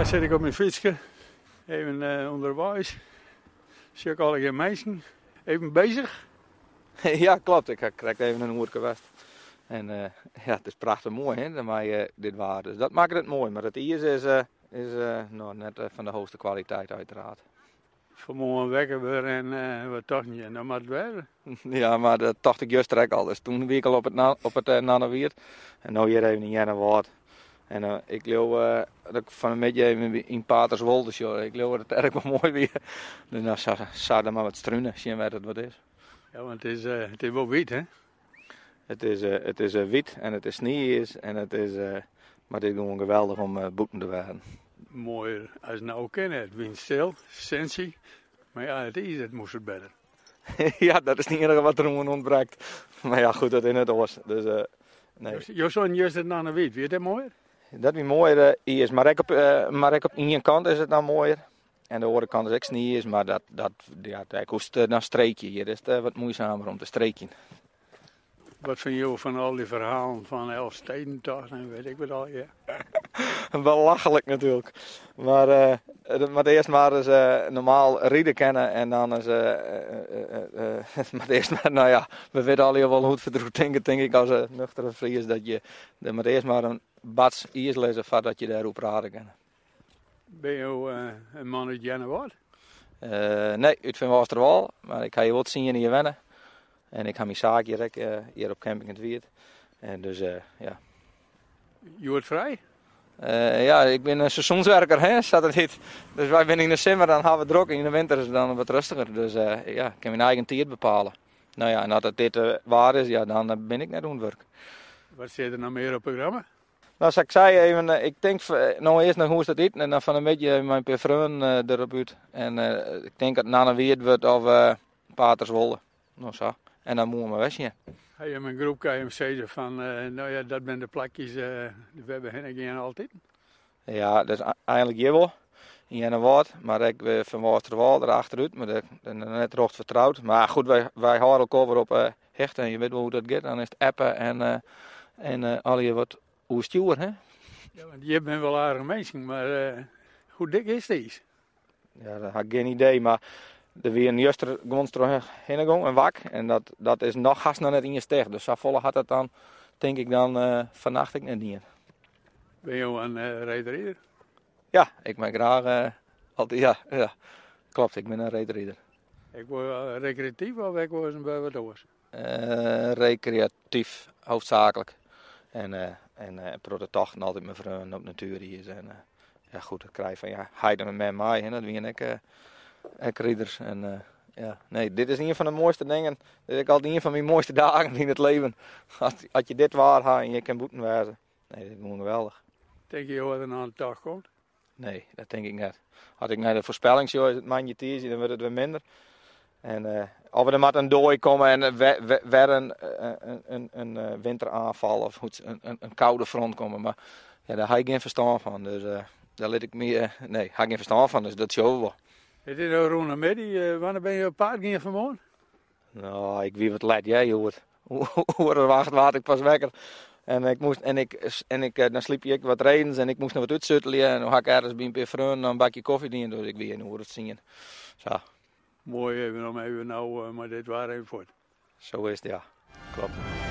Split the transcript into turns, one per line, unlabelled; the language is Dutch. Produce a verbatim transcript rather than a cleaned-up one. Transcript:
Daar zit ik op mijn fietsje, even uh, onderwijs. Zie ik al geen mensen, even bezig.
Ja, klopt. Ik krijg even een hoerke west. En uh, ja, het is prachtig mooi, hè, maar uh, dit waar. Dus dat maakt het mooi. Maar het ijs is, uh, is uh, nou, net uh, van de hoogste kwaliteit uiteraard.
Vanmorgen wekken weer en uh, wat toch niet. En dan moet het weer.
Ja, maar dat dacht ik juist direct al. Dus toen weer al op het, na, op het uh, Nannewierd. En nu hier even in Jennewaard. En uh, ik geloof uh, dat ik van een beetje even in Paterswolde show. Ik geloof dat het erg wel mooi weer. Dus dan zou, zou er maar wat struinen, zien waar het wat is.
Ja, want het is, uh, het is wel wit, hè?
Het is, uh, het is uh, wit en het is sneeuw en het is, uh, maar het is gewoon geweldig om uh, boeken te werden.
Mooier als het nou kennen. Het wind stil, sensie. Maar ja, het is, het moest het beter.
Ja, dat is niet enige wat er ontbreekt. Maar ja, goed, dat in het was. Dus, uh, nee.
Je zoon juist het naar de wit, vind je dat mooier?
Dat is mooier uh, is, maar ik op, uh, maar ik op één kant is het nou mooier. En de andere kant is ook sneeuw is, maar dat, dat, ja, ik hoest uh, naar streekje. Hier is het uh, wat moeizamer om te streken.
Wat vind je van al die verhalen van Elfstedentocht en weet ik wat al, ja.
Belachelijk natuurlijk. Maar, uh, maar eerst maar eens uh, normaal rieden kennen en dan is, uh, uh, uh, uh, maar eerst maar, nou ja, we weten al wel hoe het verdroet denken, denk ik als een nuchtere Fries, dat je, de, maar eerst maar een bats eerst lezen voordat je daarop raden kan.
Ben je uh, een man uit Jennewaard?
Uh, nee, uit Van Oosterwal, maar ik ga je wat zien in je wennen. En ik ga mijn zaak hier, uh, hier op camping in het Wierd. En dus, uh, ja.
Je wordt vrij?
Uh, ja, ik ben een seizoenswerker, hè, staat het niet. Dus wij zijn in de zomer, dan gaan we druk. In de winter is het dan wat rustiger. Dus uh, ja, ik kan mijn eigen tijd bepalen. Nou ja, en als dit uh, waar is, ja, dan uh, ben ik net aan het werk.
Wat zit er nog meer op het programma?
Nou, zoals ik zei, even, uh, ik denk uh, nou eerst nog hoe is dat dit. En dan van een beetje mijn paar vrienden uh, erop uit. En uh, ik denk dat het na een weer wordt of uh, Paterswolde. Nou zo. En dan moeten we weg zien.
Heb je mijn groep kan je hem zeggen van, uh, nou ja, dat zijn de plakjes, uh, we hebben hen geen altijd.
Ja, dat is eigenlijk hier wel. In Jennewaard, maar ik ben van Oosterwal erachteruit, maar ik ben net rocht vertrouwd. Maar goed, wij, wij houden elkaar weer op uh, hechten. Je weet wel hoe dat gaat. Dan is het appen en, uh, en uh, al je wat hoe stuur, hè?
Ja, want je bent wel aardige mensen, maar uh, hoe dik is deze?
Ja, dat heb ik geen idee, maar er weer een juster gewoon terug heen gegaan, een wak. En dat, dat is nog haast nog net in je steg. Dus zo volle had het dan, denk ik dan, uh, vannacht ik net niet.
Ben je een uh, rijder?
Ja, ik ben graag uh, altijd, ja, ja, klopt, ik ben een rijder.
Ik word uh, recreatief of ik word een bij wat anders?
Uh, recreatief, hoofdzakelijk. En, uh, en uh, prototochten altijd mijn vrienden op natuur hier. En uh, ja goed, ik krijg van ja, heiden met mij, hè, dat wie en ik, uh, ik rieders. En uh, ja, nee, dit is een van de mooiste dingen. Dit is altijd een van mijn mooiste dagen in het leven. Als, als je dit waar gaat en je kan boeten wezen. Nee, dit is gewoon geweldig.
Denk je wat er aan de dag komt?
Nee, dat denk ik niet. Had ik naar de voorspellingsshow is het maandje dan wordt het weer minder. En uh, of we er maar een dooi komen en weer een, een, een, een winteraanval of een, een, een koude front komen. Maar ja, daar heb ik geen verstand van. Dus uh, daar let ik me, uh, nee, heb ik geen verstand van. Dus dat show wel.
Het is nou rond middag. Uh, wanneer ben je op paard gaan vanmorgen?
Nou, ik wie wat laat jij, je hoort. Hoe er wacht, wacht ik pas wekker. En ik moest, en ik, en ik, dan sliep ik wat redens en ik moest nog wat uitzuttelen. En dan had ik ergens bij een paar vrienden een bakje koffie dienen. Dus ik weet niet hoe het zien. Zo.
Mooi even om even nou, uh, maar dit waren even voort.
Zo is het, ja. Klopt.